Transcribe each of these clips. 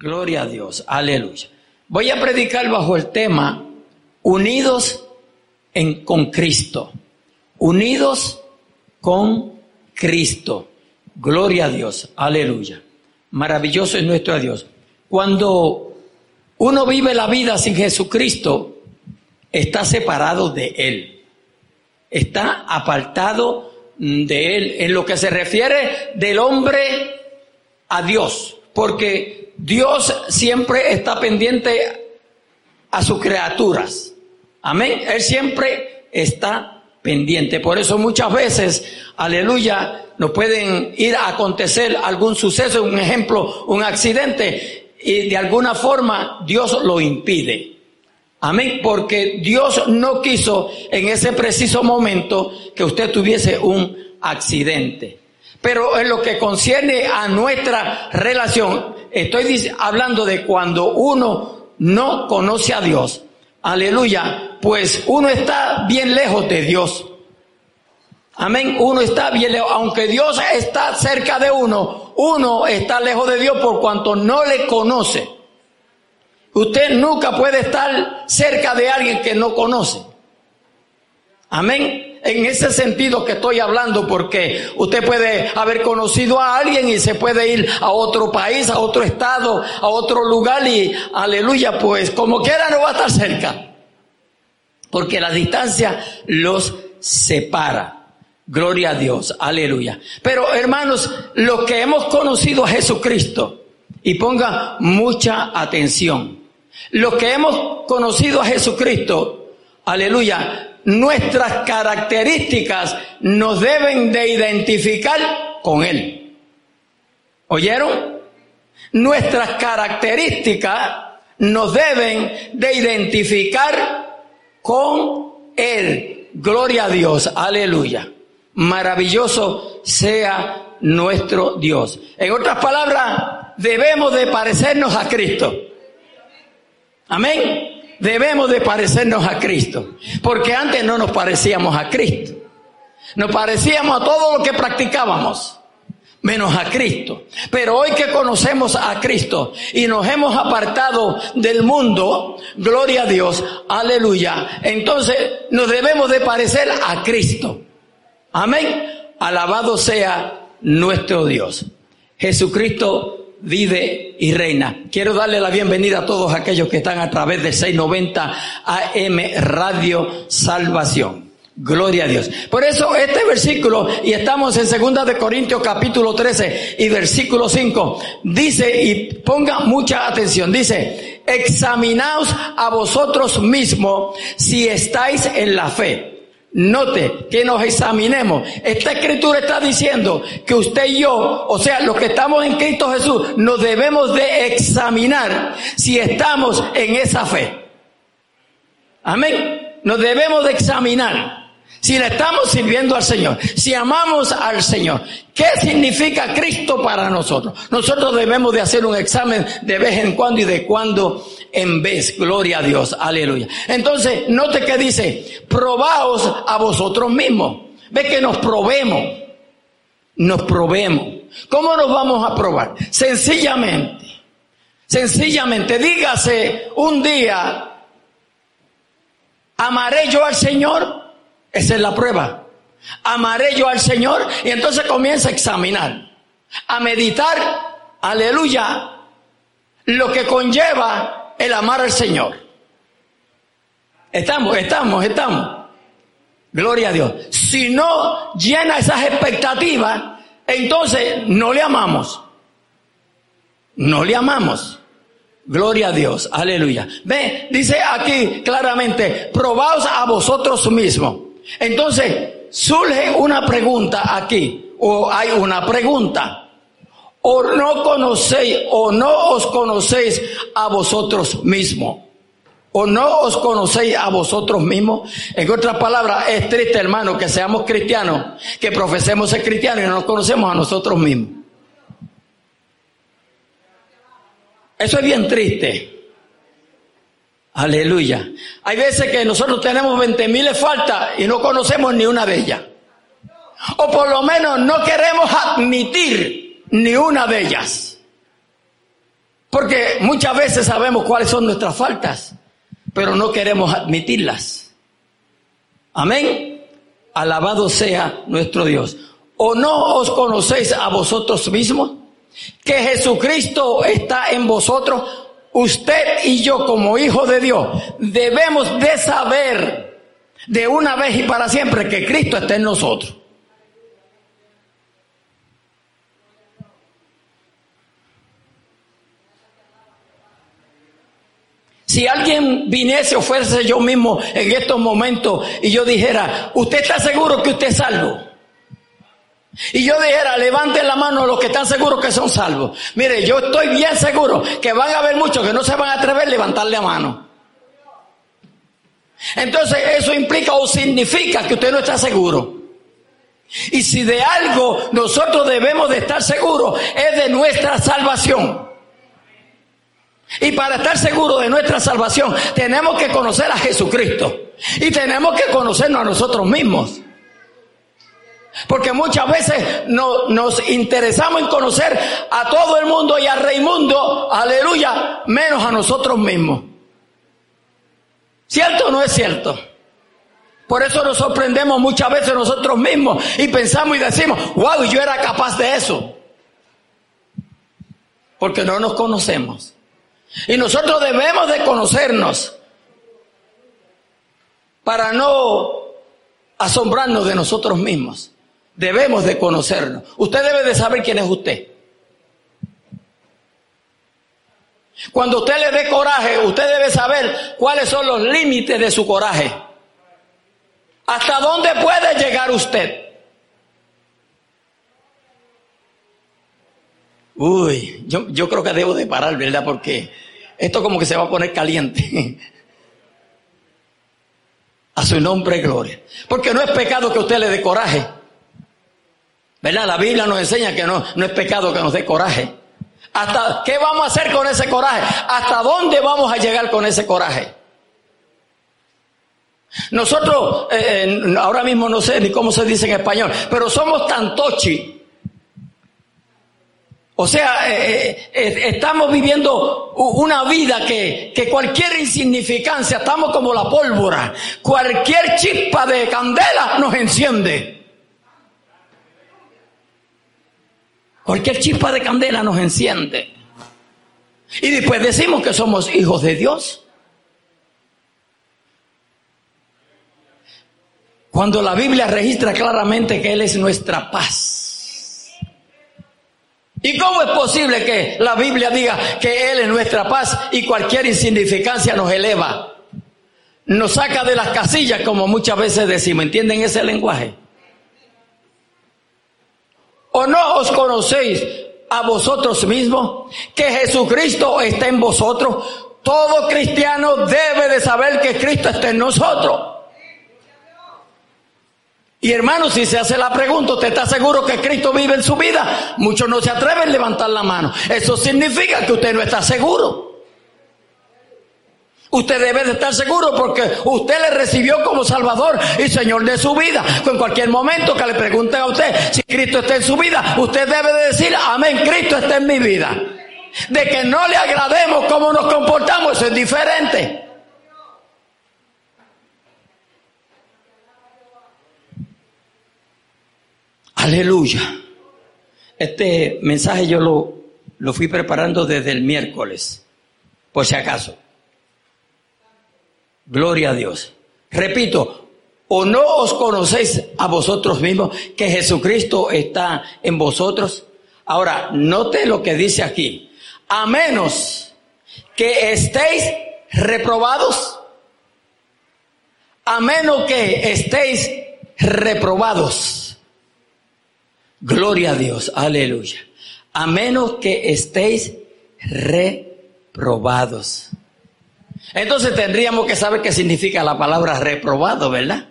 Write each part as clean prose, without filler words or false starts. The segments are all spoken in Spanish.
Gloria a Dios, aleluya. Voy a predicar bajo el tema unidos con Cristo. Unidos con Cristo. Gloria a Dios, aleluya. Maravilloso es nuestro Dios. Cuando uno vive la vida sin Jesucristo, está separado de Él. Está apartado de Él en lo que se refiere del hombre a Dios. Porque Dios siempre está pendiente a sus criaturas. Amén. Él siempre está pendiente. Por eso muchas veces, aleluya, nos pueden ir a acontecer algún suceso, un ejemplo, un accidente, y de alguna forma Dios lo impide. Amén. Porque Dios no quiso en ese preciso momento que usted tuviese un accidente. Pero en lo que concierne a nuestra relación, estoy hablando de cuando uno no conoce a Dios. Aleluya, pues uno está bien lejos de Dios. Amén, uno está bien lejos. Aunque Dios está cerca de uno, uno está lejos de Dios por cuanto no le conoce. Usted nunca puede estar cerca de alguien que no conoce. Amén. En ese sentido que estoy hablando, porque usted puede haber conocido a alguien y se puede ir a otro país, a otro estado, a otro lugar y aleluya, pues como quiera no va a estar cerca. Porque la distancia los separa. Gloria a Dios, aleluya. Pero hermanos, los que hemos conocido a Jesucristo, y ponga mucha atención, los que hemos conocido a Jesucristo, aleluya, nuestras características nos deben de identificar con Él. ¿Oyeron? Nuestras características nos deben de identificar con Él. Gloria a Dios, aleluya. Maravilloso sea nuestro Dios. En otras palabras, debemos de parecernos a Cristo. Amén. Debemos de parecernos a Cristo, porque antes no nos parecíamos a Cristo. Nos parecíamos a todo lo que practicábamos, menos a Cristo. Pero hoy que conocemos a Cristo y nos hemos apartado del mundo, gloria a Dios, aleluya, entonces nos debemos de parecer a Cristo. Amén. Alabado sea nuestro Dios. Jesucristo vive y reina. Quiero darle la bienvenida a todos aquellos que están a través del 690 AM Radio Salvación. Gloria a Dios. Por eso este versículo, y estamos en 2 de Corintios capítulo 13 y versículo 5, dice, y ponga mucha atención, dice, examinaos a vosotros mismos si estáis en la fe. Note que nos examinemos. Esta escritura está diciendo que usted y yo, o sea, los que estamos en Cristo Jesús, nos debemos de examinar si estamos en esa fe. Amén. Nos debemos de examinar si le estamos sirviendo al Señor, si amamos al Señor. ¿Qué significa Cristo para nosotros? Nosotros debemos de hacer un examen de vez en cuando y de cuando en vez. Gloria a Dios, aleluya. Entonces, note que dice, probaos a vosotros mismos. Ve que nos probemos. Nos probemos. ¿Cómo nos vamos a probar? Sencillamente, dígase un día, ¿amaré yo al Señor? Esa es la prueba. Amaré yo al Señor, y entonces comienza a examinar, a meditar, aleluya, lo que conlleva el amar al Señor. Estamos. Gloria a Dios. Si no llena esas expectativas, entonces no le amamos. Gloria a Dios, aleluya. Ve, dice aquí claramente, probaos a vosotros mismos. Entonces, surge una pregunta aquí, o hay una pregunta. O no conocéis, o no os conocéis a vosotros mismos. O no os conocéis a vosotros mismos. En otras palabras, es triste, hermano, que seamos cristianos, que profesemos ser cristianos y no nos conocemos a nosotros mismos. Eso es bien triste. Aleluya. Hay veces que nosotros tenemos 20,000 faltas y no conocemos ni una de ellas. O por lo menos no queremos admitir ni una de ellas. Porque muchas veces sabemos cuáles son nuestras faltas, pero no queremos admitirlas. Amén. Alabado sea nuestro Dios. ¿O no os conocéis a vosotros mismos? Que Jesucristo está en vosotros. Usted y yo, como hijos de Dios, debemos de saber de una vez y para siempre que Cristo está en nosotros. Si alguien viniese o fuese yo mismo en estos momentos y yo dijera, ¿usted está seguro que usted es salvo? Y yo dijera, levanten la mano los que están seguros que son salvos. Mire, yo estoy bien seguro que van a haber muchos que no se van a atrever a levantarle la mano. Entonces eso implica o significa que usted no está seguro. Y si de algo nosotros debemos de estar seguros es de nuestra salvación. Y para estar seguros de nuestra salvación tenemos que conocer a Jesucristo y tenemos que conocernos a nosotros mismos. Porque muchas veces nos interesamos en conocer a todo el mundo y al Raimundo, aleluya, menos a nosotros mismos. ¿Cierto o no es cierto? Por eso nos sorprendemos muchas veces nosotros mismos y pensamos y decimos, wow, yo era capaz de eso. Porque no nos conocemos. Y nosotros debemos de conocernos para no asombrarnos de nosotros mismos. Debemos de conocernos. Usted debe de saber quién es usted. Cuando usted le dé coraje, usted debe saber cuáles son los límites de su coraje. ¿Hasta dónde puede llegar usted? Uy, yo creo que debo de parar, ¿verdad? Porque esto como que se va a poner caliente. A su nombre, gloria. Porque no es pecado que usted le dé coraje. ¿Verdad? La Biblia nos enseña que no es pecado que nos dé coraje. ¿Hasta qué vamos a hacer con ese coraje? ¿Hasta dónde vamos a llegar con ese coraje? Nosotros, ahora mismo no sé ni cómo se dice en español, pero somos tan tochi. O sea, estamos viviendo una vida que cualquier insignificancia, estamos como la pólvora. Cualquier chispa de candela nos enciende. Cualquier chispa de candela nos enciende. Y después decimos que somos hijos de Dios. Cuando la Biblia registra claramente que Él es nuestra paz. ¿Y cómo es posible que la Biblia diga que Él es nuestra paz y cualquier insignificancia nos eleva? Nos saca de las casillas, como muchas veces decimos. ¿Entienden ese lenguaje? ¿O no os conocéis a vosotros mismos que Jesucristo está en vosotros? Todo cristiano debe de saber que Cristo está en nosotros. Y hermano, si se hace la pregunta, ¿usted está seguro que Cristo vive en su vida? Muchos no se atreven a levantar la mano. Eso significa que usted no está seguro. Usted debe de estar seguro porque usted le recibió como Salvador y Señor de su vida. En cualquier momento que le pregunten a usted si Cristo está en su vida, usted debe de decir, amén, Cristo está en mi vida. De que no le agrademos cómo nos comportamos, eso es diferente. Aleluya. Este mensaje yo lo fui preparando desde el miércoles, por si acaso. Gloria a Dios. Repito, ¿o no os conocéis a vosotros mismos que Jesucristo está en vosotros? Ahora, note lo que dice aquí. A menos que estéis reprobados. A menos que estéis reprobados. Gloria a Dios, aleluya. A menos que estéis reprobados. Entonces tendríamos que saber qué significa la palabra reprobado, ¿verdad?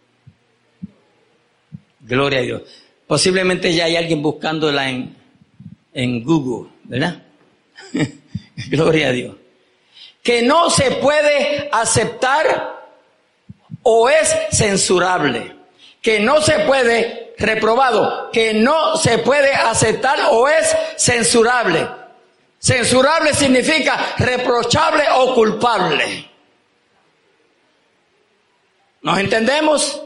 Gloria a Dios. Posiblemente ya hay alguien buscándola en Google, ¿verdad? Gloria a Dios. Que no se puede aceptar o es censurable. Que no se puede, reprobado, que no se puede aceptar o es censurable. Censurable significa reprochable o culpable. ¿Nos entendemos?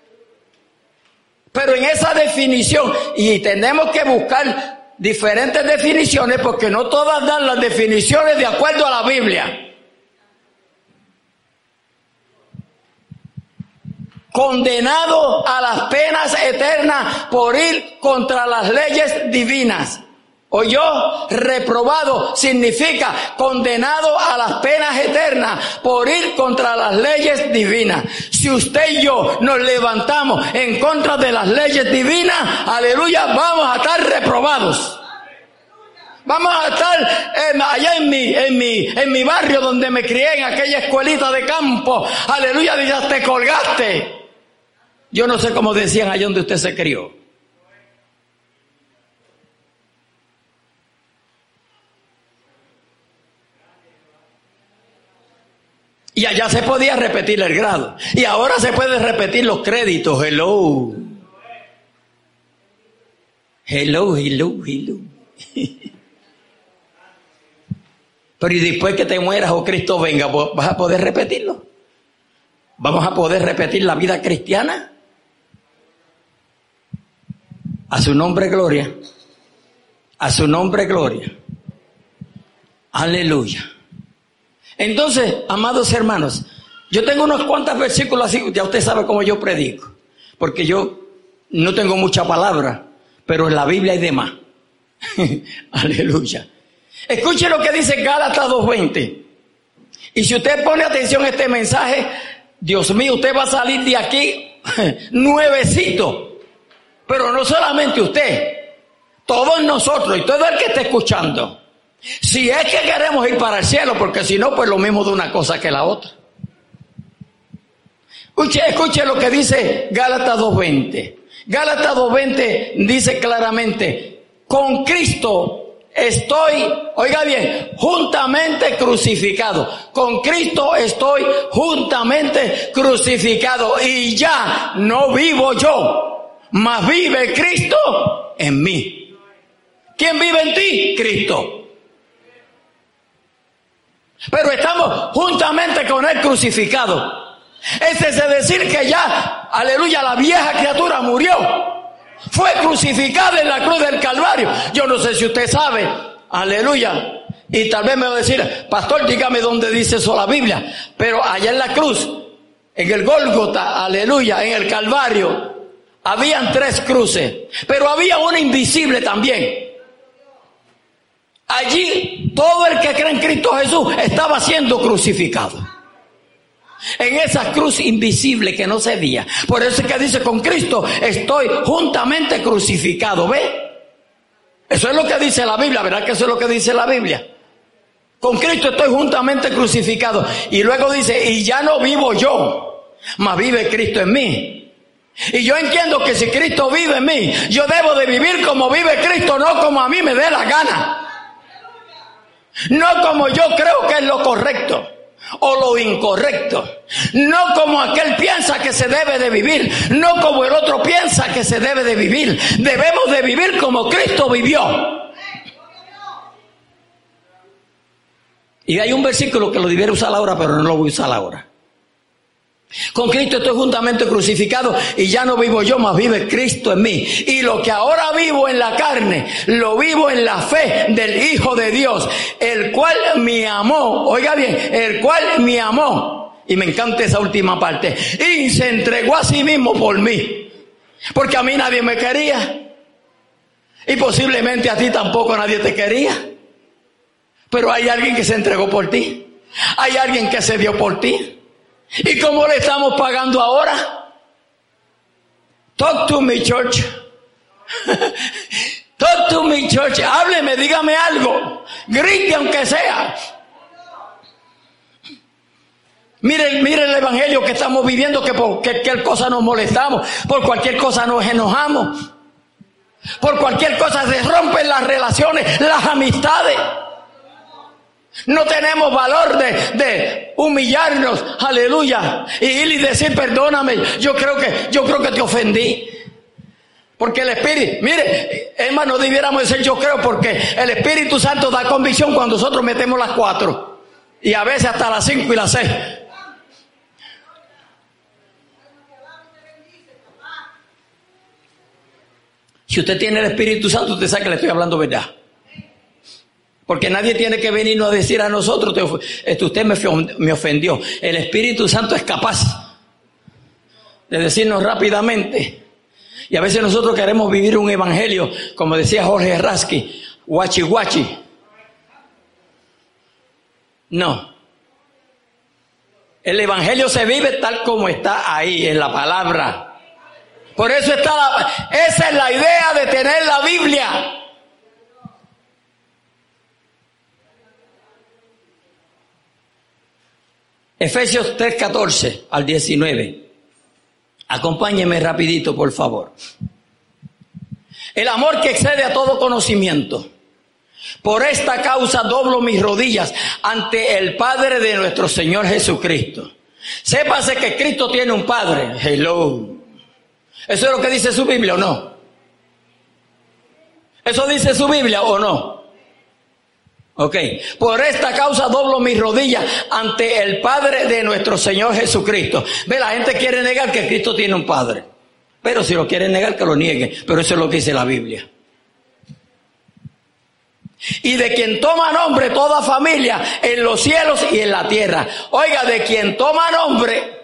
Pero en esa definición, y tenemos que buscar diferentes definiciones porque no todas dan las definiciones de acuerdo a la Biblia. Condenado a las penas eternas por ir contra las leyes divinas. ¿Oyó? Reprobado significa condenado a las penas eternas por ir contra las leyes divinas. Si usted y yo nos levantamos en contra de las leyes divinas, aleluya, vamos a estar reprobados. Vamos a estar allá en mi barrio donde me crié, en aquella escuelita de campo. Aleluya, ya te colgaste. Yo no sé cómo decían allá donde usted se crió. Y allá se podía repetir el grado. Y ahora se puede repetir los créditos. Hello. Hello, hello, hello. Pero y después que te mueras o Cristo venga, ¿vas a poder repetirlo? ¿Vamos a poder repetir la vida cristiana? A su nombre gloria. A su nombre gloria. Aleluya. Entonces, amados hermanos, yo tengo unos cuantos versículos así, ya usted sabe cómo yo predico, porque yo no tengo mucha palabra, pero en la Biblia hay de más. Aleluya. Escuche lo que dice Gálatas 2:20. Y si usted pone atención a este mensaje, Dios mío, usted va a salir de aquí nuevecito. Pero no solamente usted, todos nosotros y todo el que esté escuchando. Si es que queremos ir para el cielo, porque si no, pues lo mismo de una cosa que la otra. Escuche lo que dice Gálatas 2:20. Gálatas 2:20 dice claramente, con Cristo estoy, oiga bien, juntamente crucificado. Con Cristo estoy juntamente crucificado. Y ya no vivo yo, mas vive Cristo en mí. ¿Quién vive en ti? Cristo. Pero estamos juntamente con Él crucificado. Es decir que ya, aleluya, la vieja criatura murió. Fue crucificada en la cruz del Calvario. Yo no sé si usted sabe, aleluya, y tal vez me va a decir, pastor, dígame dónde dice eso la Biblia. Pero allá en la cruz, en el Gólgota, aleluya, en el Calvario, habían 3 cruces, pero había una invisible también. Allí todo el que cree en Cristo Jesús estaba siendo crucificado. En esa cruz invisible que no se veía. Por eso es que dice, con Cristo estoy juntamente crucificado. ¿Ve? Eso es lo que dice la Biblia, ¿verdad que eso es lo que dice la Biblia? Con Cristo estoy juntamente crucificado. Y luego dice, y ya no vivo yo, mas vive Cristo en mí. Y yo entiendo que si Cristo vive en mí, yo debo de vivir como vive Cristo, no como a mí me dé la gana. No como yo creo que es lo correcto o lo incorrecto. No como aquel piensa que se debe de vivir. No como el otro piensa que se debe de vivir. Debemos de vivir como Cristo vivió. Y hay un versículo que lo debiera usar ahora, pero no lo voy a usar ahora. Con Cristo estoy juntamente crucificado y ya no vivo yo, mas vive Cristo en mí. Y lo que ahora vivo en la carne, lo vivo en la fe del Hijo de Dios, el cual me amó, oiga bien, el cual me amó. Y me encanta esa última parte. Y se entregó a sí mismo por mí. Porque a mí nadie me quería. Y posiblemente a ti tampoco nadie te quería. Pero hay alguien que se entregó por ti. Hay alguien que se dio por ti. ¿Y cómo le estamos pagando ahora? Talk to me, church. Talk to me, church. Hábleme, dígame algo. Grite aunque sea. Mire el evangelio que estamos viviendo, que por cualquier cosa nos molestamos, por cualquier cosa nos enojamos, por cualquier cosa se rompen las relaciones, las amistades. No tenemos valor de humillarnos, aleluya, y ir y decir perdóname, yo creo que te ofendí. Porque el Espíritu, mire, hermano, debiéramos decir yo creo, porque el Espíritu Santo da convicción cuando nosotros metemos las 4 y a veces hasta las 5 y las 6. Si usted tiene el Espíritu Santo, usted sabe que le estoy hablando verdad. Porque nadie tiene que venirnos a decir a nosotros, usted me ofendió. El Espíritu Santo es capaz de decirnos rápidamente. Y a veces nosotros queremos vivir un evangelio, como decía Jorge Rasky, guachi guachi. No. El evangelio se vive tal como está ahí, en la palabra. Por eso esa es la idea de tener la Biblia. Efesios 3:14 al 19. Acompáñeme rapidito, por favor. El amor que excede a todo conocimiento. Por esta causa doblo mis rodillas ante el Padre de nuestro Señor Jesucristo. Sépase que Cristo tiene un Padre. Hello. ¿Eso es lo que dice su Biblia o no? ¿Eso dice su Biblia o no? Ok. Por esta causa doblo mis rodillas ante el Padre de nuestro Señor Jesucristo. Ve, la gente quiere negar que Cristo tiene un Padre. Pero si lo quieren negar, que lo nieguen. Pero eso es lo que dice la Biblia. Y de quien toma nombre toda familia en los cielos y en la tierra. Oiga, de quien toma nombre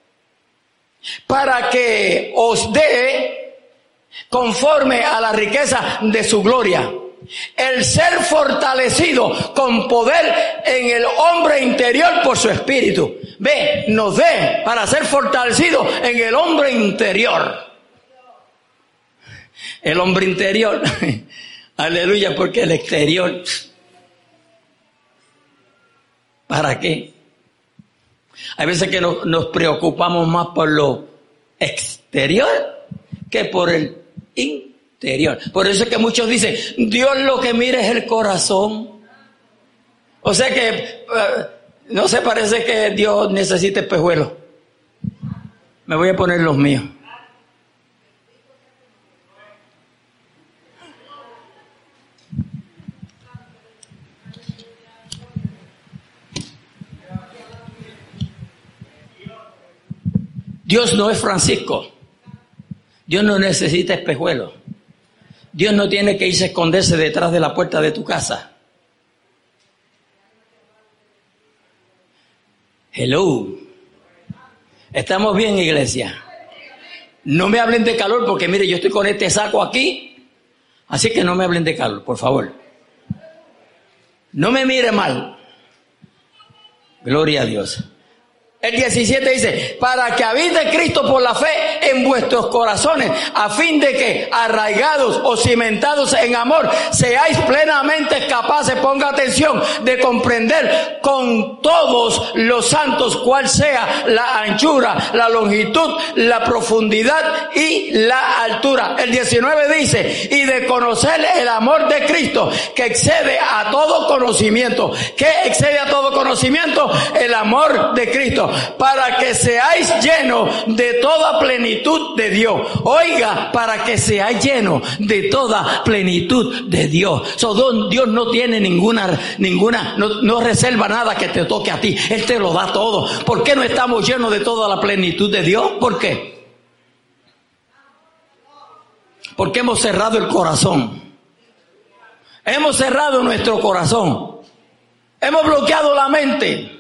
para que os dé conforme a la riqueza de su gloria. El ser fortalecido con poder en el hombre interior por su espíritu. Ve, nos dé para ser fortalecido en el hombre interior. El hombre interior. Aleluya, porque el exterior. ¿Para qué? Hay veces que nos preocupamos más por lo exterior que por el interior. Por eso es que muchos dicen, Dios lo que mira es el corazón. O sea que no se parece que Dios necesite espejuelos. Me voy a poner los míos. Dios no es Francisco. Dios no necesita espejuelos. Dios no tiene que irse a esconderse detrás de la puerta de tu casa. Hello. ¿Estamos bien, iglesia? No me hablen de calor porque mire, yo estoy con este saco aquí. Así que no me hablen de calor, por favor. No me mire mal. Gloria a Dios. El 17 dice, para que habite Cristo por la fe en vuestros corazones, a fin de que, arraigados o cimentados en amor, seáis plenamente capaces, ponga atención, de comprender con todos los santos cuál sea la anchura, la longitud, la profundidad y la altura. El 19 dice, y de conocer el amor de Cristo, que excede a todo conocimiento. ¿Qué excede a todo conocimiento? El amor de Cristo. Para que seáis llenos de toda plenitud de Dios. Oiga, para que seáis llenos de toda plenitud de Dios. Dios no tiene no reserva nada que te toque a ti. Él te lo da todo. ¿Por qué no estamos llenos de toda la plenitud de Dios? ¿Por qué? Porque hemos cerrado el corazón. Hemos cerrado nuestro corazón. Hemos bloqueado la mente.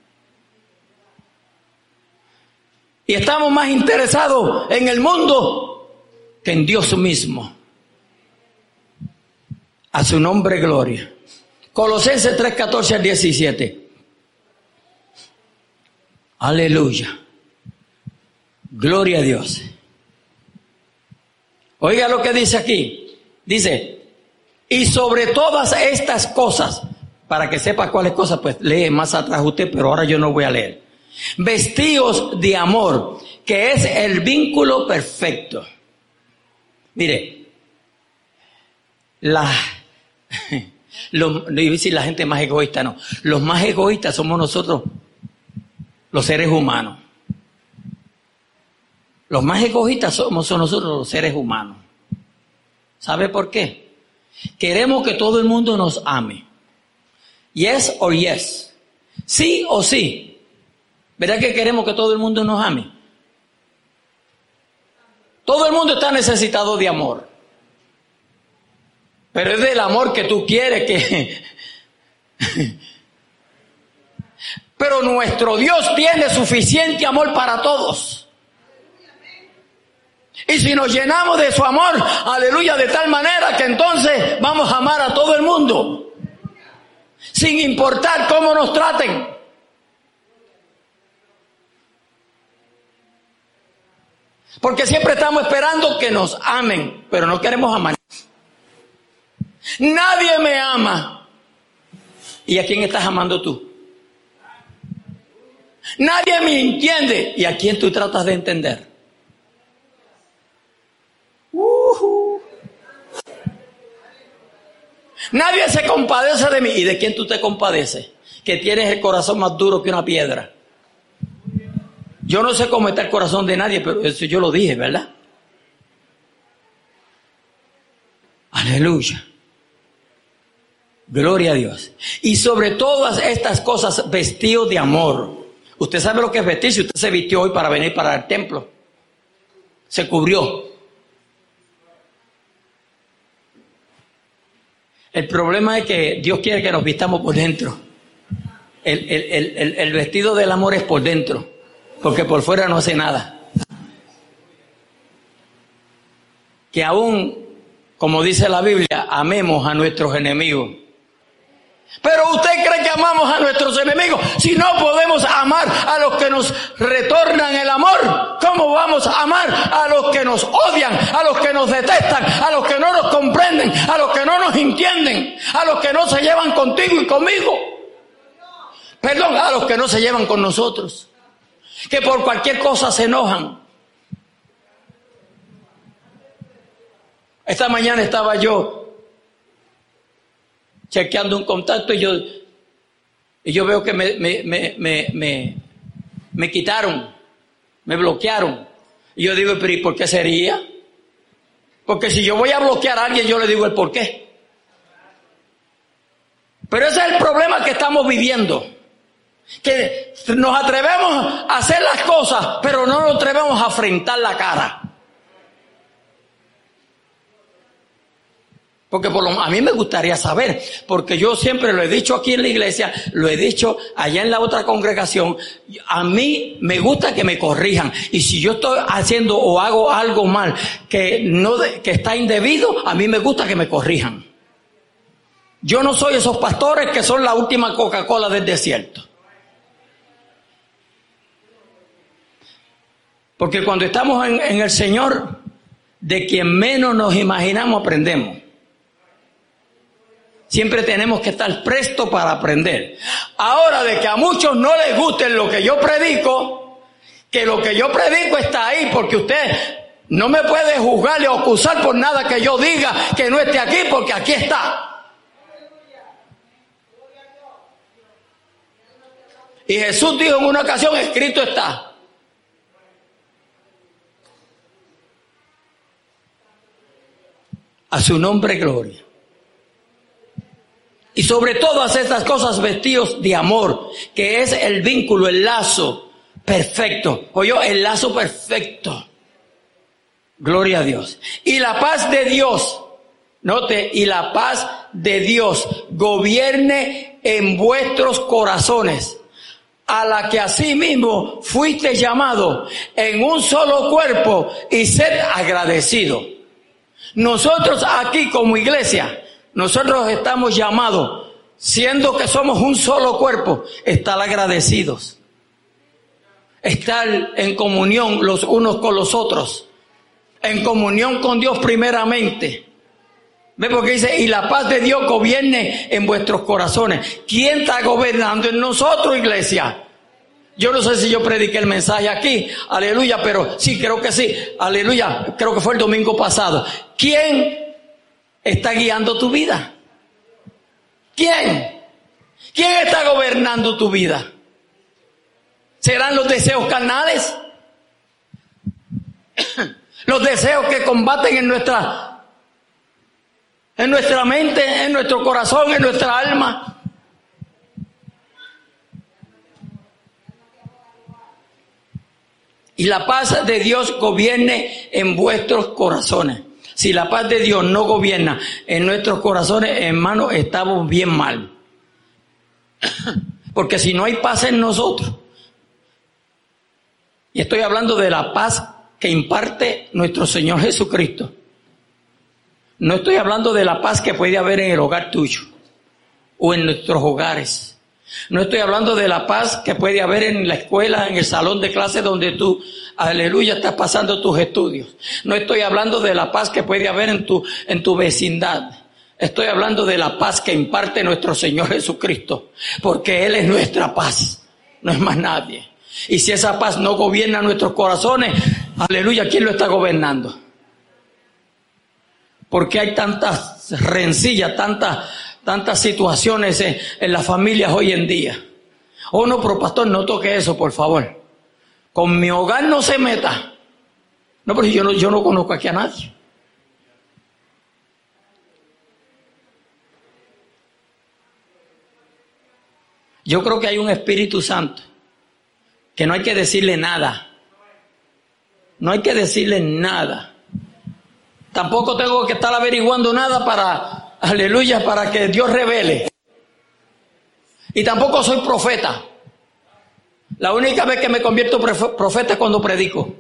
Y estamos más interesados en el mundo que en Dios mismo. A su nombre, gloria. Colosenses 3:14 al 17. Aleluya. Gloria a Dios. Oiga lo que dice aquí. Dice, y sobre todas estas cosas, para que sepa cuáles cosas, pues lee más atrás usted, pero ahora yo no voy a leer. Vestíos de amor, que es el vínculo perfecto. Mire, no iba a decir la gente más egoísta, no. Los más egoístas somos nosotros, los seres humanos. Los más egoístas somos nosotros, los seres humanos. ¿Sabe por qué? Queremos que todo el mundo nos ame. Yes or yes. Sí o sí. ¿Verdad que queremos que todo el mundo nos ame? Todo el mundo está necesitado de amor. Pero es del amor que tú quieres que... Pero nuestro Dios tiene suficiente amor para todos. Y si nos llenamos de su amor, aleluya, de tal manera que entonces vamos a amar a todo el mundo. Sin importar cómo nos traten. Porque siempre estamos esperando que nos amen, pero no queremos amar. Nadie me ama. ¿Y a quién estás amando tú? Nadie me entiende. ¿Y a quién tú tratas de entender? Nadie se compadece de mí. ¿Y de quién tú te compadeces? Que tienes el corazón más duro que una piedra. Yo no sé cómo está el corazón de nadie, pero eso yo lo dije, ¿verdad? Aleluya. Gloria a Dios. Y sobre todas estas cosas, vestidos de amor. Usted sabe lo que es vestirse. Usted se vistió hoy para venir para el templo. Se cubrió. El problema es que Dios quiere que nos vistamos por dentro. El vestido del amor es por dentro, porque por fuera no hace nada. Que aún, como dice la Biblia, amemos a nuestros enemigos. Pero usted cree que amamos a nuestros enemigos. Si no podemos amar a los que nos retornan el amor, ¿cómo vamos a amar a los que nos odian, a los que nos detestan, a los que no nos comprenden, a los que no nos entienden, a los que no se llevan contigo y conmigo? Perdón, a los que no se llevan con nosotros, que por cualquier cosa se enojan. Esta mañana estaba yo chequeando un contacto y yo veo que me quitaron, me bloquearon. Y yo digo, pero ¿y por qué sería? Porque si yo voy a bloquear a alguien, yo le digo el por qué. Pero ese es el problema que estamos viviendo. Que nos atrevemos a hacer las cosas, pero no nos atrevemos a afrentar la cara. Porque a mí me gustaría saber, porque yo siempre lo he dicho aquí en la iglesia, lo he dicho allá en la otra congregación, a mí me gusta que me corrijan. Y si yo estoy haciendo o hago algo mal que está indebido, a mí me gusta que me corrijan. Yo no soy esos pastores que son la última Coca-Cola del desierto. Porque cuando estamos en el Señor, de quien menos nos imaginamos aprendemos. Siempre tenemos que estar prestos para aprender. Ahora, de que a muchos no les guste lo que yo predico, que lo que yo predico está ahí, porque usted no me puede juzgar o acusar por nada que yo diga que no esté aquí, porque aquí está. Y Jesús dijo en una ocasión, escrito está. A su nombre gloria. Y sobre todas estas cosas vestidos de amor, que es el vínculo, el lazo perfecto. Oye, el lazo perfecto. Gloria a Dios. Y la paz de Dios, note, y la paz de Dios gobierne en vuestros corazones, a la que asimismo fuiste llamado en un solo cuerpo, y sed agradecido. Nosotros aquí como iglesia, nosotros estamos llamados, siendo que somos un solo cuerpo, estar agradecidos. Estar en comunión los unos con los otros. En comunión con Dios primeramente. ¿Ve? Porque dice, y la paz de Dios gobierne en vuestros corazones. ¿Quién está gobernando en nosotros, iglesia? Yo no sé si yo prediqué el mensaje aquí, aleluya, pero sí, creo que sí, aleluya, creo que fue el domingo pasado. ¿Quién está guiando tu vida? ¿Quién? ¿Quién está gobernando tu vida? ¿Serán los deseos carnales? ¿Los deseos que combaten en en nuestra mente, en nuestro corazón, en nuestra alma. Y la paz de Dios gobierne en vuestros corazones. Si la paz de Dios no gobierna en nuestros corazones, hermanos, estamos bien mal. Porque si no hay paz en nosotros, y estoy hablando de la paz que imparte nuestro Señor Jesucristo, no estoy hablando de la paz que puede haber en el hogar tuyo o en nuestros hogares. No estoy hablando de la paz que puede haber en la escuela, en el salón de clase donde tú, aleluya, estás pasando tus estudios. No estoy hablando de la paz que puede haber en tu vecindad. Estoy hablando de la paz que imparte nuestro Señor Jesucristo, porque Él es nuestra paz, no es más nadie. Y si esa paz no gobierna nuestros corazones, aleluya, ¿quién lo está gobernando? Porque hay tantas rencillas, tantas situaciones en las familias hoy en día. Oh no, pero pastor, no toque eso, por favor. Con mi hogar no se meta. No, pero yo no conozco aquí a nadie. Yo creo que hay un Espíritu Santo que no hay que decirle nada. No hay que decirle nada. Tampoco tengo que estar averiguando nada para, aleluya, para que Dios revele. Y tampoco soy profeta. La única vez que me convierto profeta es cuando predico.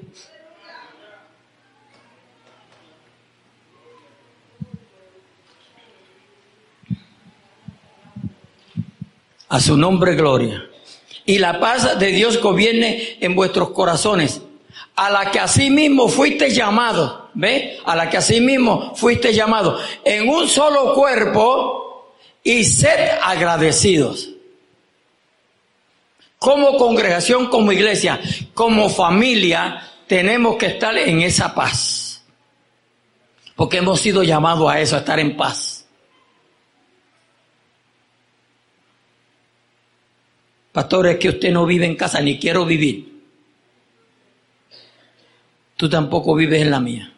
A su nombre gloria. Y la paz de Dios gobierne en vuestros corazones, a la que asimismo fuiste llamado, ¿ve? A la que asimismo fuiste llamado en un solo cuerpo, y sed agradecidos. Como congregación, como iglesia, como familia, tenemos que estar en esa paz. Porque hemos sido llamados a eso, a estar en paz. Pastor, es que usted no vive en casa, ni quiero vivir. Tú tampoco vives en la mía.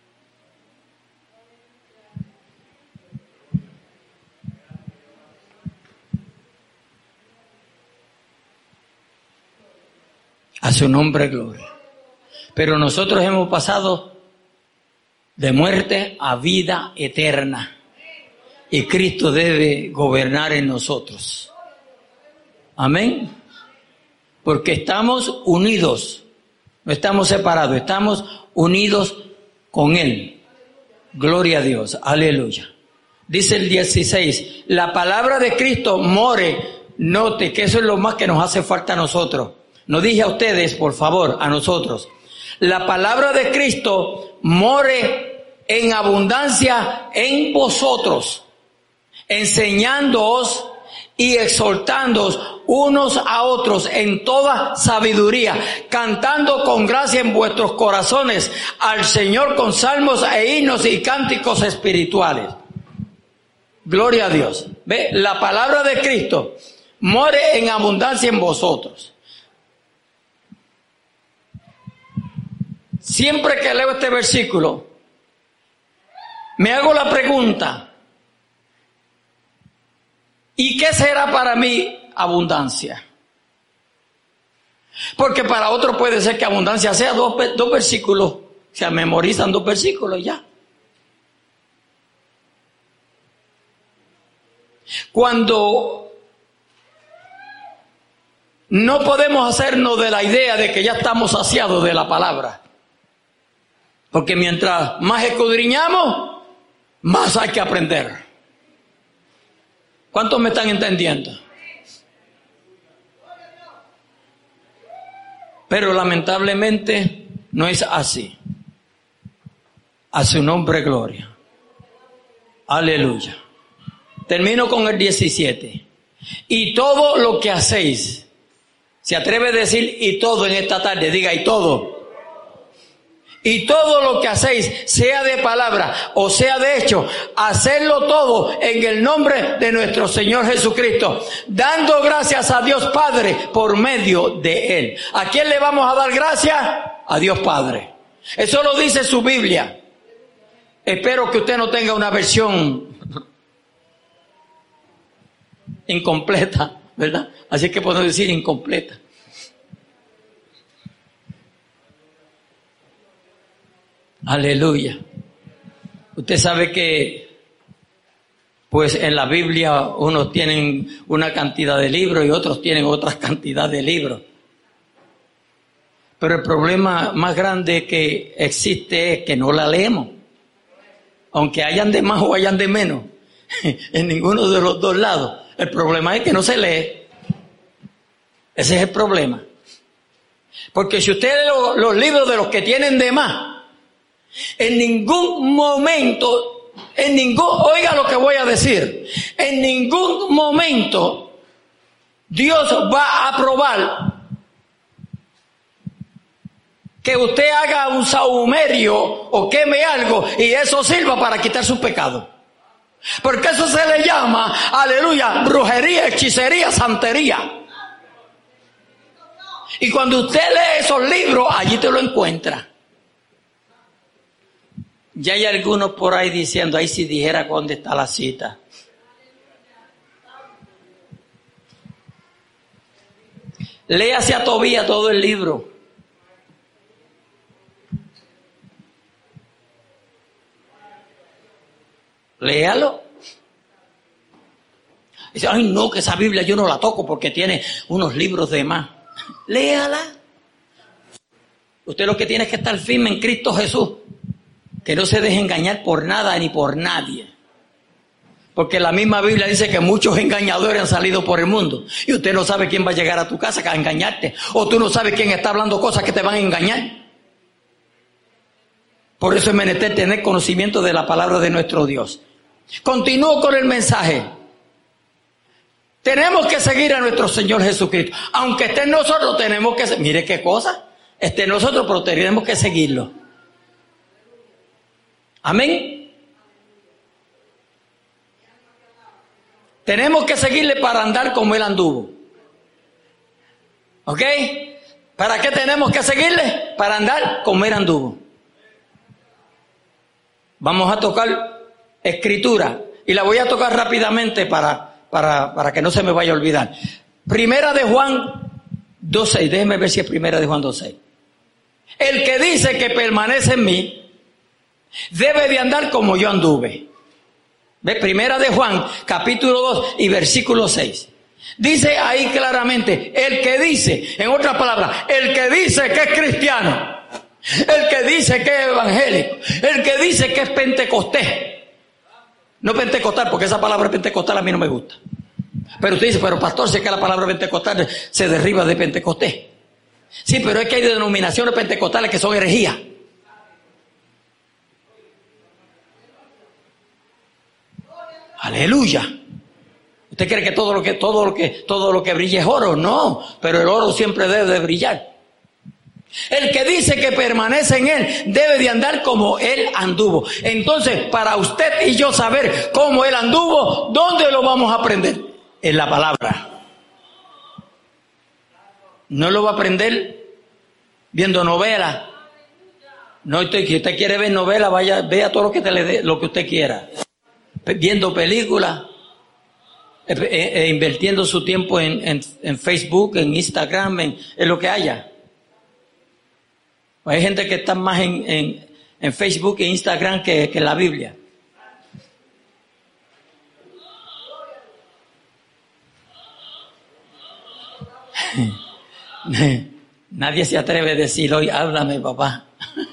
A su nombre gloria. Pero nosotros hemos pasado de muerte a vida eterna. Y Cristo debe gobernar en nosotros. Amén. Porque estamos unidos. No estamos separados, estamos unidos con Él. Gloria a Dios. Aleluya. Dice el 16, la palabra de Cristo more. Note que eso es lo más que nos hace falta a nosotros. No dije a ustedes, por favor, a nosotros. La palabra de Cristo more en abundancia en vosotros, enseñándoos y exhortándoos unos a otros en toda sabiduría, cantando con gracia en vuestros corazones al Señor con salmos e himnos y cánticos espirituales. Gloria a Dios. ¿Ve? La palabra de Cristo more en abundancia en vosotros. Siempre que leo este versículo, me hago la pregunta, ¿y qué será para mí abundancia? Porque para otro puede ser que abundancia sea dos versículos, se memorizan 2 versículos ya. Cuando no podemos hacernos de la idea de que ya estamos saciados de la palabra. Porque mientras más escudriñamos, más hay que aprender. ¿Cuántos me están entendiendo? Pero lamentablemente no es así. A su nombre gloria. Aleluya. Termino con el 17. Y todo lo que hacéis, se atreve a decir y todo en esta tarde, diga y todo. Y todo lo que hacéis, sea de palabra o sea de hecho, hacedlo todo en el nombre de nuestro Señor Jesucristo, dando gracias a Dios Padre por medio de Él. ¿A quién le vamos a dar gracias? A Dios Padre. Eso lo dice su Biblia. Espero que usted no tenga una versión incompleta, ¿verdad? Así que podemos decir incompleta. Aleluya. Usted sabe que, pues en la Biblia unos tienen una cantidad de libros y otros tienen otra cantidad de libros. Pero el problema más grande que existe es que no la leemos. Aunque hayan de más o hayan de menos, en ninguno de los dos lados. El problema es que no se lee. Ese es el problema. Porque si usted lee los libros de los que tienen de más, en ningún momento, oiga lo que voy a decir, en ningún momento Dios va a aprobar que usted haga un sahumerio o queme algo y eso sirva para quitar su pecado. Porque eso se le llama, aleluya, brujería, hechicería, santería. Y cuando usted lee esos libros, allí te lo encuentra. Ya hay algunos por ahí diciendo, ahí si dijera dónde está la cita. Léase a Tobías todo el libro. Léalo. Dice, ay no, que esa Biblia yo no la toco porque tiene unos libros de más. Léala. Usted lo que tiene es que estar firme en Cristo Jesús. Que no se deje engañar por nada ni por nadie. Porque la misma Biblia dice que muchos engañadores han salido por el mundo. Y usted no sabe quién va a llegar a tu casa a engañarte. O tú no sabes quién está hablando cosas que te van a engañar. Por eso es menester tener conocimiento de la palabra de nuestro Dios. Continúo con el mensaje. Tenemos que seguir a nuestro Señor Jesucristo. Aunque esté en nosotros, tenemos que... Mire qué cosa. Esté en nosotros, pero tenemos que seguirlo. Amén. Tenemos que seguirle para andar como Él anduvo. ¿Ok? ¿Para qué tenemos que seguirle? Para andar como Él anduvo. Vamos a tocar escritura. Y la voy a tocar rápidamente para que no se me vaya a olvidar. Primera de Juan 2:6. Déjeme ver si es Primera de Juan 2:6. El que dice que permanece en mí, debe de andar como yo anduve. ¿Ve? Primera de Juan, capítulo 2 y versículo 6. Dice ahí claramente, el que dice, en otras palabras, el que dice que es cristiano, el que dice que es evangélico, el que dice que es pentecostés. No pentecostal, porque esa palabra pentecostal a mí no me gusta. Pero usted dice, pero pastor, sé que la palabra pentecostal se derriba de pentecostés. Sí, pero es que hay denominaciones pentecostales que son herejías. Aleluya. ¿Usted cree que todo lo que brilla es oro? No, pero el oro siempre debe de brillar. El que dice que permanece en Él debe de andar como Él anduvo. Entonces, para usted y yo saber cómo Él anduvo, ¿dónde lo vamos a aprender? En la palabra. No lo va a aprender viendo novelas. No, si usted quiere ver novelas, vea todo lo que usted quiera. Viendo películas, invirtiendo su tiempo en Facebook, en Instagram, en lo que haya. Hay gente que está más en Facebook e Instagram que en la Biblia. Nadie se atreve a decir hoy, háblame, papá.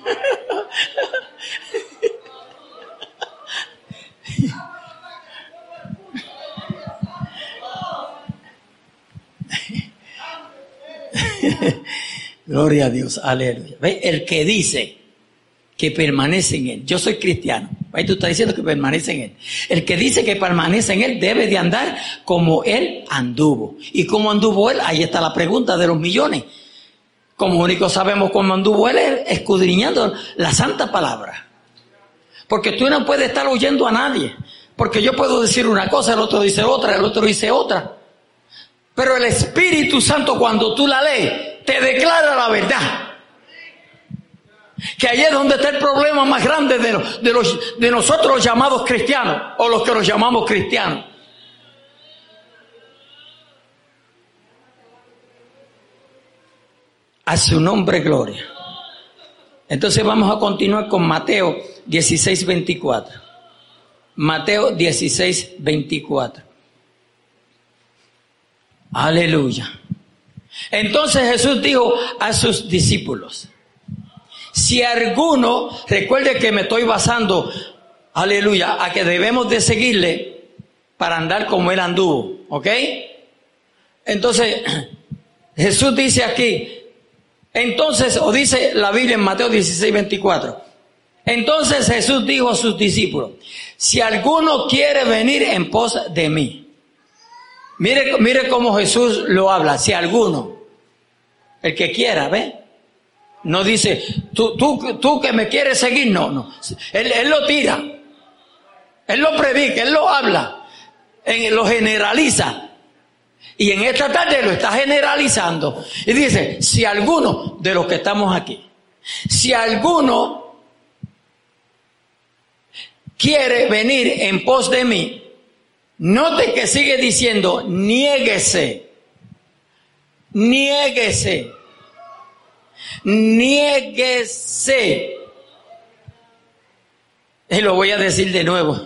Gloria a Dios, aleluya. ¿Ve? El que dice que permanece en Él. Yo soy cristiano. Ahí tú estás diciendo que permanece en Él. El que dice que permanece en Él debe de andar como Él anduvo. ¿Y cómo anduvo Él? Ahí está la pregunta de los millones. Como único sabemos cómo anduvo Él es escudriñando la santa palabra. Porque tú no puedes estar oyendo a nadie. Porque yo puedo decir una cosa, el otro dice otra, el otro dice otra. Pero el Espíritu Santo, cuando tú la lees, te declara la verdad. Que ahí es donde está el problema más grande de nosotros los llamados cristianos, o los que nos llamamos cristianos. A su nombre, gloria. Entonces vamos a continuar con Mateo 16, 24. Mateo 16, 24. Aleluya. Entonces Jesús dijo a sus discípulos, si alguno, recuerde que me estoy basando, aleluya, a que debemos de seguirle para andar como él anduvo, ¿ok? Entonces, Jesús dice aquí, entonces, o dice la Biblia en Mateo 16, 24, entonces Jesús dijo a sus discípulos, si alguno quiere venir en pos de mí, mire cómo Jesús lo habla, si alguno, el que quiera, ¿ve? No dice, tú que me quieres seguir, no. Él lo tira, él lo predica, él lo habla, lo generaliza. Y en esta tarde lo está generalizando. Y dice, si alguno de los que estamos aquí, si alguno quiere venir en pos de mí, note que sigue diciendo, niéguese. Niéguese. Niéguese. Y lo voy a decir de nuevo.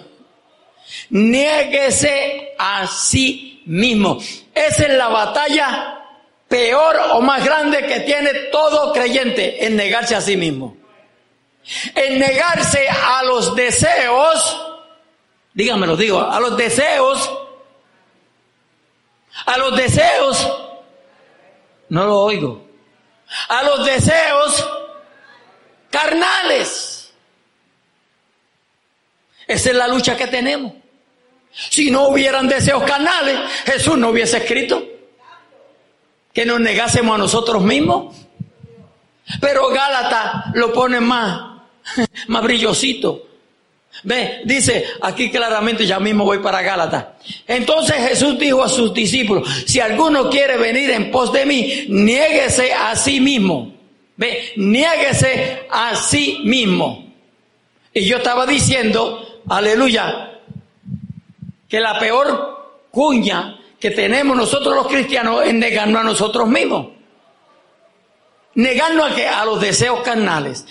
Niéguese a sí mismo. Esa es la batalla peor o más grande que tiene todo creyente, en negarse a sí mismo. En negarse a los deseos, dígamelo, a los deseos, no lo oigo, a los deseos carnales. Esa es la lucha que tenemos. Si no hubieran deseos carnales, Jesús no hubiese escrito que nos negásemos a nosotros mismos. Pero Gálatas lo pone más brillosito. Ve, dice aquí claramente, ya mismo voy para Gálatas. Entonces Jesús dijo a sus discípulos, si alguno quiere venir en pos de mí, niéguese a sí mismo. Ve, niéguese a sí mismo. Y yo estaba diciendo, aleluya, que la peor cuña que tenemos nosotros los cristianos es negarnos a nosotros mismos. Negarnos a los deseos carnales.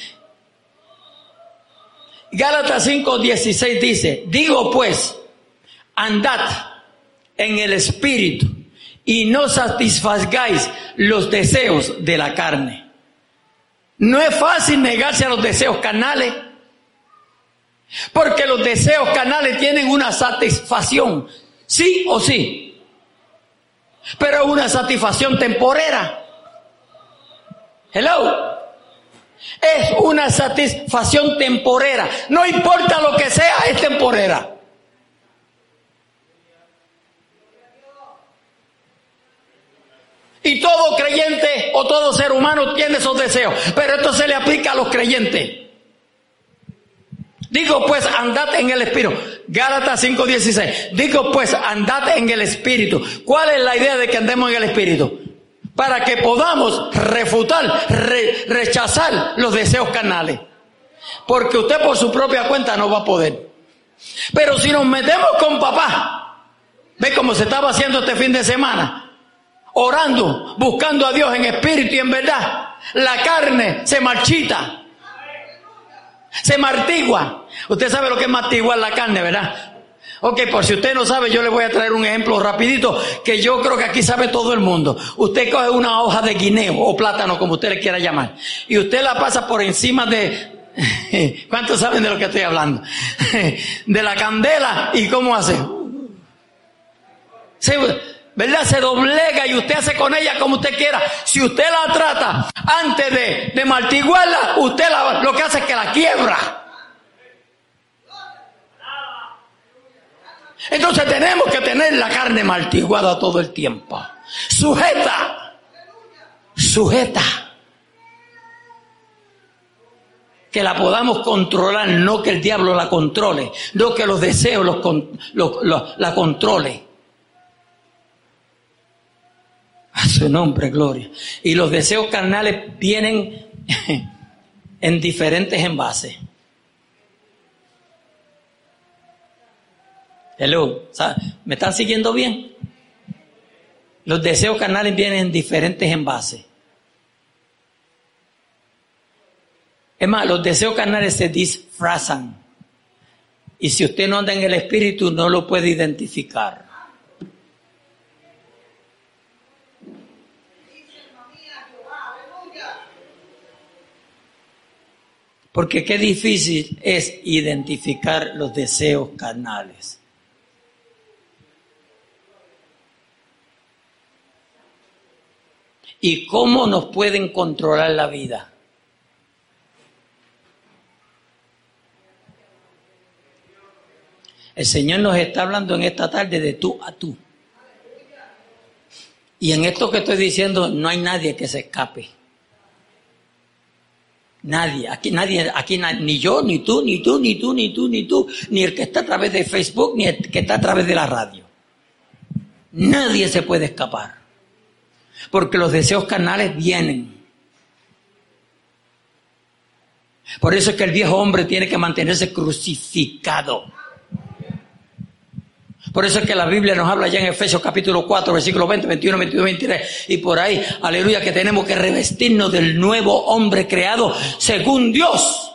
Gálatas 5:16 dice, digo pues, andad en el espíritu y no satisfagáis los deseos de la carne. No es fácil negarse a los deseos carnales, porque los deseos carnales tienen una satisfacción, sí o sí, pero es una satisfacción temporera. Hello. Es una satisfacción temporera. No importa lo que sea, es temporera. Y todo creyente o todo ser humano tiene esos deseos, pero esto se le aplica a los creyentes. Digo pues, andad en el espíritu. Gálatas 5:16. Digo pues, andad en el espíritu. ¿Cuál es la idea de que andemos en el espíritu? Para que podamos refutar, rechazar los deseos carnales. Porque usted por su propia cuenta no va a poder. Pero si nos metemos con papá, ve como se estaba haciendo este fin de semana, orando, buscando a Dios en espíritu y en verdad, la carne se marchita, se martigua. Usted sabe lo que es martiguar la carne, ¿verdad? Ok, por si usted no sabe, yo le voy a traer un ejemplo rapidito que yo creo que aquí sabe todo el mundo. Usted coge una hoja de guineo o plátano, como usted le quiera llamar, y usted la pasa por encima de... ¿Cuántos saben de lo que estoy hablando? De la candela, ¿y cómo hace? ¿Verdad? Se doblega y usted hace con ella como usted quiera. Si usted la trata antes de martiguarla, usted lo que hace es que la quiebra. Entonces tenemos que tener la carne martiguada todo el tiempo. Sujeta. Que la podamos controlar, no que el diablo la controle, no que los deseos la controle. A su nombre, gloria. Y los deseos carnales vienen en diferentes envases. Hello, ¿me están siguiendo bien? Los deseos carnales vienen en diferentes envases. Es más, los deseos carnales se disfrazan. Y si usted no anda en el Espíritu, no lo puede identificar. Porque qué difícil es identificar los deseos carnales. ¿Y cómo nos pueden controlar la vida? El Señor nos está hablando en esta tarde de tú a tú. Y en esto que estoy diciendo no hay nadie que se escape. Nadie, ni yo, ni tú, ni tú, ni tú, ni tú, ni tú, ni el que está a través de Facebook, ni el que está a través de la radio. Nadie se puede escapar. Porque los deseos carnales vienen. Por eso es que el viejo hombre tiene que mantenerse crucificado. Por eso es que la Biblia nos habla ya en Efesios capítulo 4, versículos 20, 21, 22, 23 y por ahí, aleluya, que tenemos que revestirnos del nuevo hombre creado según Dios.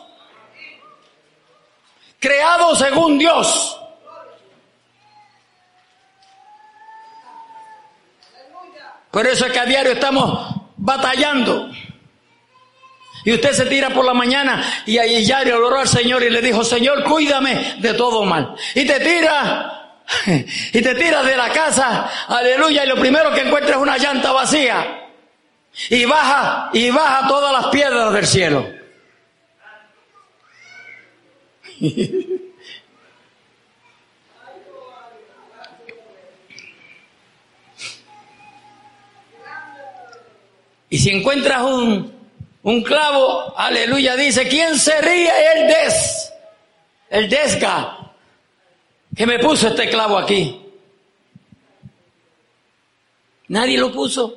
Creado según Dios. Por eso es que a diario estamos batallando. Y usted se tira por la mañana y ahí ya le oró al Señor y le dijo: Señor, cuídame de todo mal. Y te tiras de la casa, aleluya, y lo primero que encuentras es una llanta vacía. Y baja todas las piedras del cielo. Y si encuentras un clavo, aleluya, dice: ¿quién sería el desga que me puso este clavo aquí? Nadie lo puso.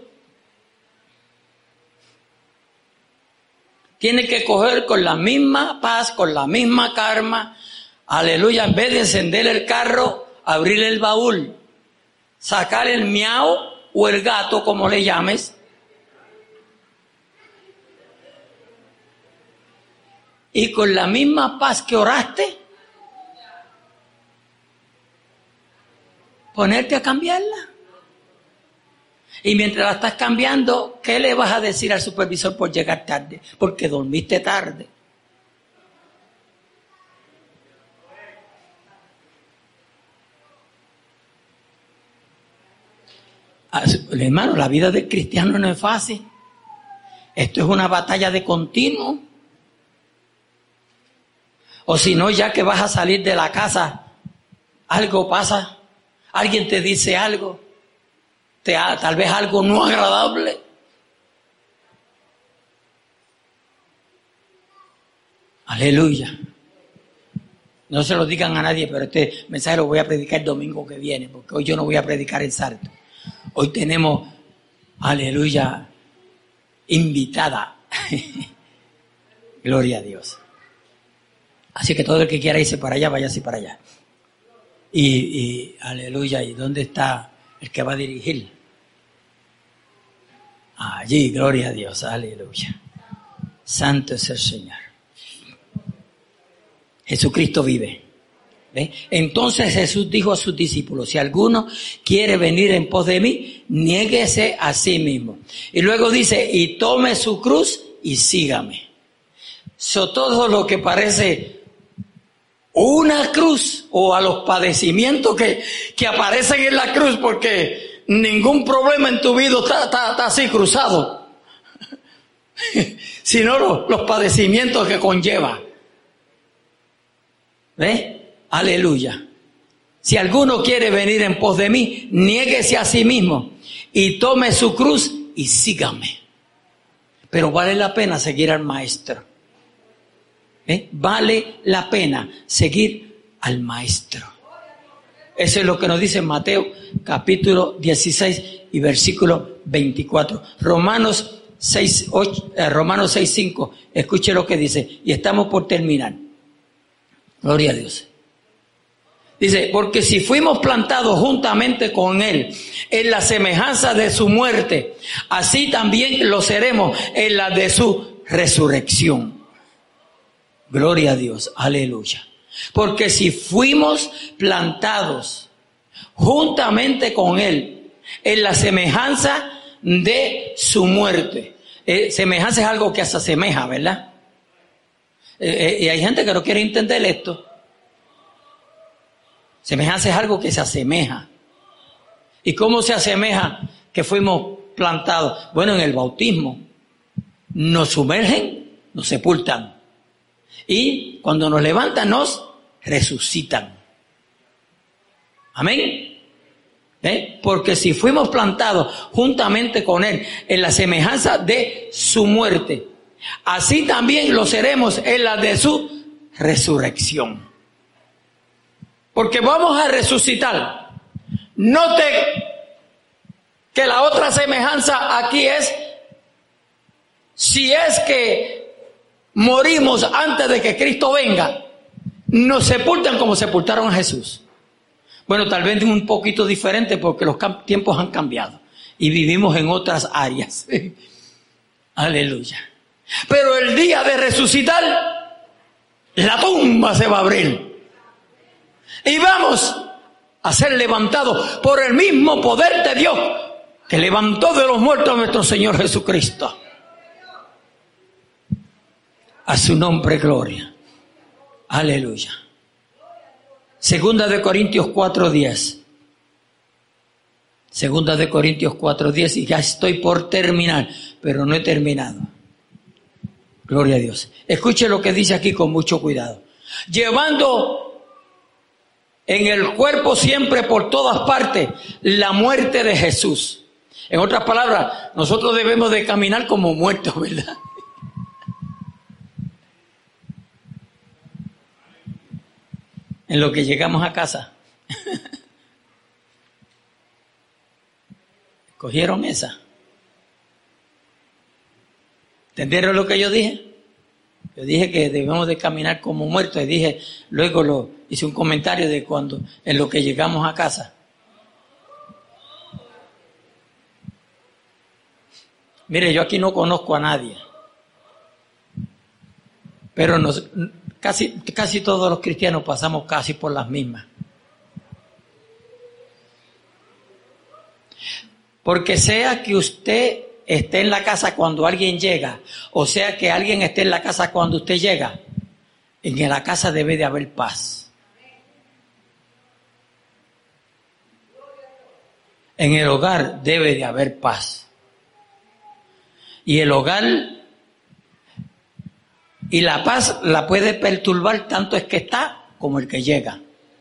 Tiene que coger con la misma paz, con la misma calma, aleluya, en vez de encender el carro, abrir el baúl, sacar el miau o el gato, como le llames, y con la misma paz que oraste, ponerte a cambiarla. Y mientras la estás cambiando, ¿qué le vas a decir al supervisor por llegar tarde? Porque dormiste tarde. Hermano, la vida del cristiano no es fácil. Esto es una batalla de continuo. O si no, ya que vas a salir de la casa, algo pasa, alguien te dice algo, tal vez algo no agradable. Aleluya. No se lo digan a nadie, pero este mensaje lo voy a predicar el domingo que viene, porque hoy yo no voy a predicar en Sarto. Hoy tenemos, aleluya, invitada. Gloria a Dios. Así que todo el que quiera irse para allá, váyase para allá. Y aleluya, ¿y dónde está el que va a dirigir? Allí, gloria a Dios, aleluya. Santo es el Señor. Jesucristo vive. ¿Ve? Entonces Jesús dijo a sus discípulos: si alguno quiere venir en pos de mí, niéguese a sí mismo. Y luego dice: y tome su cruz y sígame. Todo lo que parece una cruz, o a los padecimientos que aparecen en la cruz, porque ningún problema en tu vida está así cruzado, sino los padecimientos que conlleva. ¿Ves? Aleluya. Si alguno quiere venir en pos de mí, niéguese a sí mismo y tome su cruz y sígame. Pero vale la pena seguir al Maestro. Vale la pena seguir al Maestro. Eso es lo que nos dice Mateo capítulo 16 y versículo 24. Romanos 6:5. Escuche lo que dice, y estamos por terminar. Gloria a Dios. Dice: porque si fuimos plantados juntamente con Él en la semejanza de su muerte, así también lo seremos en la de su resurrección. Gloria a Dios, aleluya. Porque si fuimos plantados juntamente con Él en la semejanza de su muerte. Semejanza es algo que se asemeja, ¿verdad? Y hay gente que no quiere entender esto. Semejanza es algo que se asemeja. ¿Y cómo se asemeja que fuimos plantados? Bueno, en el bautismo nos sumergen, nos sepultan. Y cuando nos levantan, nos resucitan. Amén. Porque si fuimos plantados juntamente con Él en la semejanza de su muerte, así también lo seremos en la de su resurrección. Porque vamos a resucitar. Note que la otra semejanza aquí es, si es que morimos antes de que Cristo venga, nos sepultan como sepultaron a Jesús. Bueno, tal vez un poquito diferente porque los tiempos han cambiado y vivimos en otras áreas. Aleluya. Pero el día de resucitar, la tumba se va a abrir. Y vamos a ser levantados por el mismo poder de Dios que levantó de los muertos a nuestro Señor Jesucristo. A su nombre gloria. Aleluya. Segunda de Corintios 4:10. Segunda de Corintios 4:10, y ya estoy por terminar, pero no he terminado. Gloria a Dios. Escuche lo que dice aquí con mucho cuidado. Llevando en el cuerpo siempre por todas partes la muerte de Jesús. En otras palabras, nosotros debemos de caminar como muertos, ¿verdad? En lo que llegamos a casa. ¿Cogieron esa? ¿Entendieron lo que yo dije? Yo dije que debemos de caminar como muertos y dije, luego hice un comentario de cuando, en lo que llegamos a casa. Mire, yo aquí no conozco a nadie, pero casi todos los cristianos pasamos casi por las mismas. Porque sea que usted esté en la casa cuando alguien llega, o sea que alguien esté en la casa cuando usted llega, en la casa debe de haber paz. En el hogar debe de haber paz. Y el hogar y la paz la puede perturbar tanto el que está como el que llega.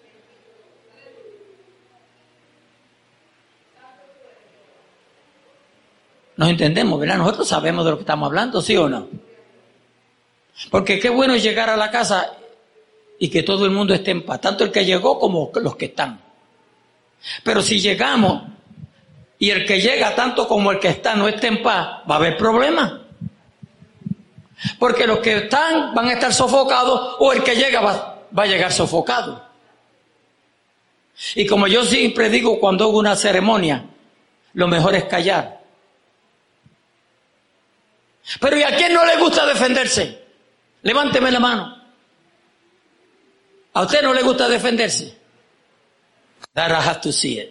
Nos entendemos, ¿verdad? Nosotros sabemos de lo que estamos hablando, ¿sí o no? Porque qué bueno es llegar a la casa y que todo el mundo esté en paz, tanto el que llegó como los que están. Pero si llegamos y el que llega tanto como el que está no está en paz, va a haber problemas. Porque los que están van a estar sofocados o el que llega va a llegar sofocado. Y como yo siempre digo cuando hago una ceremonia, lo mejor es callar. Pero ¿y a quién no le gusta defenderse? Levánteme la mano. ¿A usted no le gusta defenderse? That I have to see it.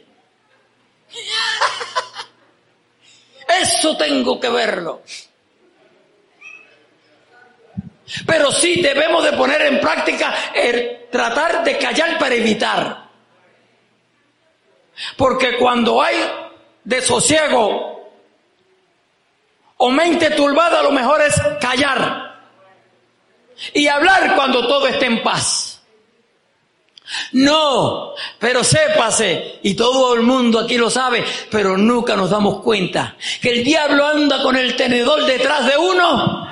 Eso tengo que verlo. Pero sí debemos de poner en práctica el tratar de callar para evitar. Porque cuando hay desosiego o mente turbada, lo mejor es callar y hablar cuando todo esté en paz. No, pero sépase, y todo el mundo aquí lo sabe, pero nunca nos damos cuenta que el diablo anda con el tenedor detrás de uno.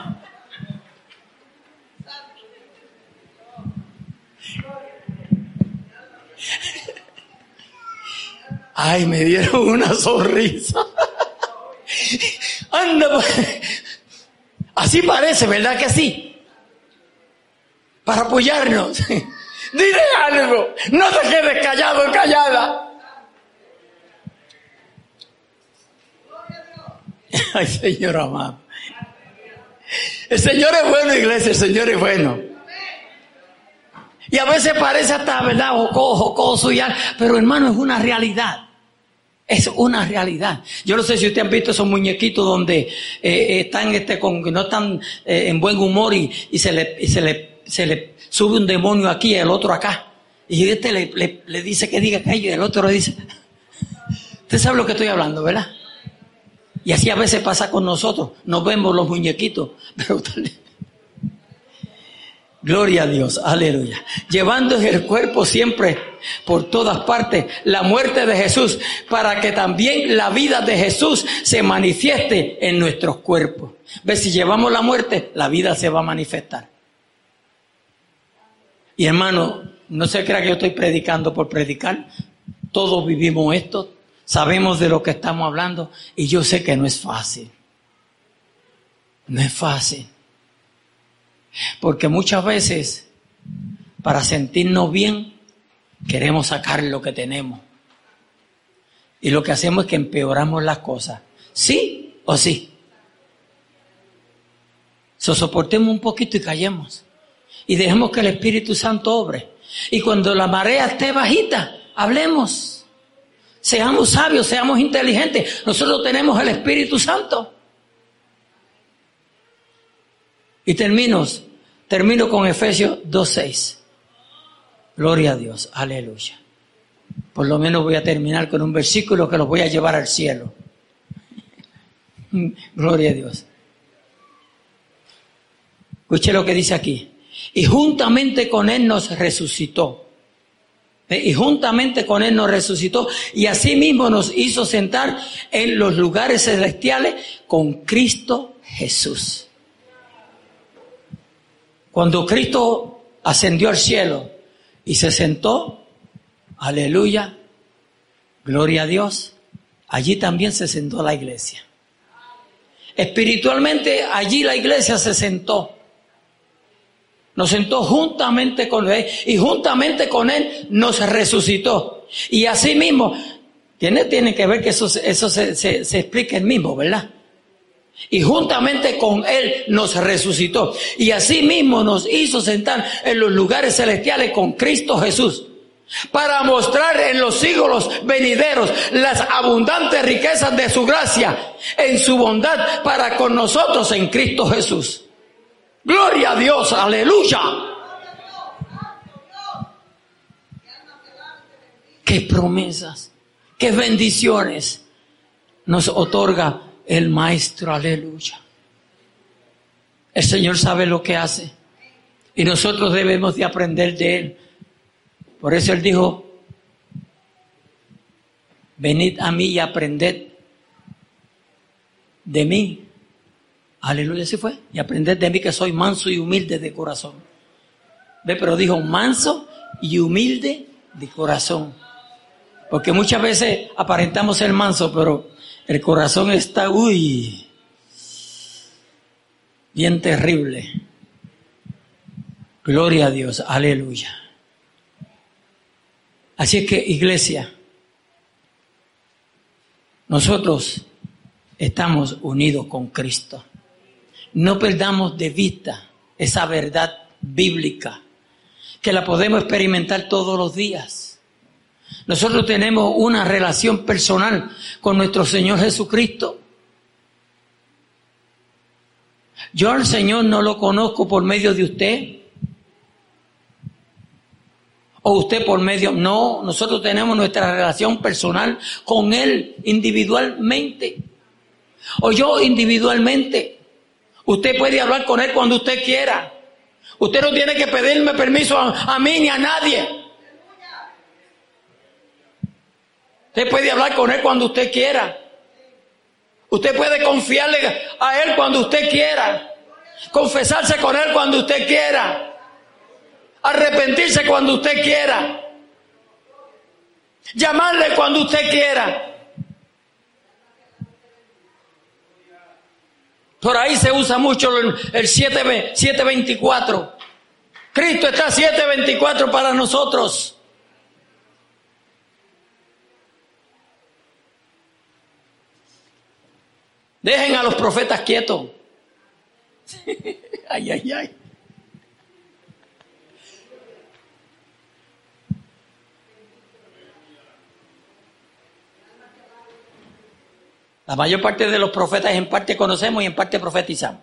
Ay, me dieron una sonrisa. Anda, así parece, ¿verdad que sí? Para apoyarnos. Dile algo, no te quedes callado, callada. Ay, Señor amado. El Señor es bueno, iglesia, el Señor es bueno. Y a veces parece hasta, ¿verdad?, jocoso y algo, pero hermano, es una realidad. Es una realidad. Yo no sé si ustedes han visto esos muñequitos donde están no están en buen humor y se le sube un demonio aquí y el otro acá. Y le dice que diga aquello y el otro le dice. Usted sabe lo que estoy hablando, ¿verdad? Y así a veces pasa con nosotros. Nos vemos los muñequitos, pero gloria a Dios, aleluya. Llevando en el cuerpo siempre, por todas partes, la muerte de Jesús, para que también la vida de Jesús se manifieste en nuestros cuerpos. ¿Ves? Si llevamos la muerte, la vida se va a manifestar. Y hermano, no se crea que yo estoy predicando por predicar. Todos vivimos esto, sabemos de lo que estamos hablando, y yo sé que no es fácil. No es fácil. Porque muchas veces, para sentirnos bien, queremos sacar lo que tenemos. Y lo que hacemos es que empeoramos las cosas. ¿Sí o sí? Soportemos un poquito y callemos. Y dejemos que el Espíritu Santo obre. Y cuando la marea esté bajita, hablemos. Seamos sabios, seamos inteligentes. Nosotros tenemos el Espíritu Santo. Y termino con Efesios 2:6. Gloria a Dios, aleluya. Por lo menos voy a terminar con un versículo que los voy a llevar al cielo. Gloria a Dios. Escuche lo que dice aquí. Y juntamente con Él nos resucitó. Y juntamente con Él nos resucitó. Y asimismo nos hizo sentar en los lugares celestiales con Cristo Jesús. Cuando Cristo ascendió al cielo y se sentó, aleluya, gloria a Dios, allí también se sentó la iglesia. Espiritualmente allí la iglesia se sentó. Nos sentó juntamente con Él y juntamente con Él nos resucitó. Y así mismo, tiene que ver que eso se explica el mismo, ¿verdad? Y juntamente con Él nos resucitó. Y así mismo nos hizo sentar en los lugares celestiales con Cristo Jesús. Para mostrar en los siglos venideros las abundantes riquezas de su gracia en su bondad para con nosotros en Cristo Jesús. Gloria a Dios, aleluya. Qué promesas, qué bendiciones nos otorga el Maestro, aleluya. El Señor sabe lo que hace y nosotros debemos de aprender de Él. Por eso Él dijo, venid a mí y aprended de mí. Aleluya, así fue. Y aprended de mí que soy manso y humilde de corazón. ¿Ve? Pero dijo manso y humilde de corazón. Porque muchas veces aparentamos ser manso, pero el corazón está, bien terrible. Gloria a Dios, aleluya. Así es que, iglesia, nosotros estamos unidos con Cristo. No perdamos de vista esa verdad bíblica, que la podemos experimentar todos los días. Nosotros tenemos una relación personal con nuestro Señor Jesucristo. Yo al Señor no lo conozco por medio de usted. O usted por medio, no, nosotros tenemos nuestra relación personal con Él individualmente. O yo individualmente. Usted puede hablar con Él cuando usted quiera. Usted no tiene que pedirme permiso a mí ni a nadie. Usted puede hablar con Él cuando usted quiera. Usted puede confiarle a Él cuando usted quiera. Confesarse con Él cuando usted quiera. Arrepentirse cuando usted quiera. Llamarle cuando usted quiera. Por ahí se usa mucho el 724. Cristo está 724 para nosotros. Dejen a los profetas quietos. Ay, ay, ay. La mayor parte de los profetas en parte conocemos y en parte profetizamos.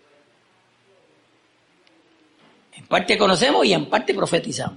En parte conocemos y en parte profetizamos.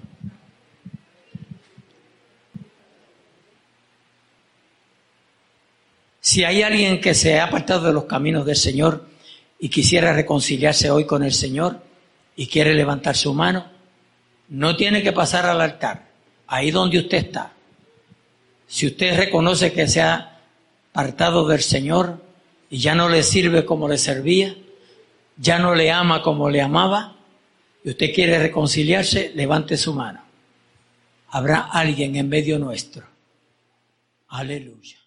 Si hay alguien que se ha apartado de los caminos del Señor y quisiera reconciliarse hoy con el Señor y quiere levantar su mano, no tiene que pasar al altar, ahí donde usted está. Si usted reconoce que se ha apartado del Señor y ya no le sirve como le servía, ya no le ama como le amaba, y usted quiere reconciliarse, levante su mano. Habrá alguien en medio nuestro. Aleluya.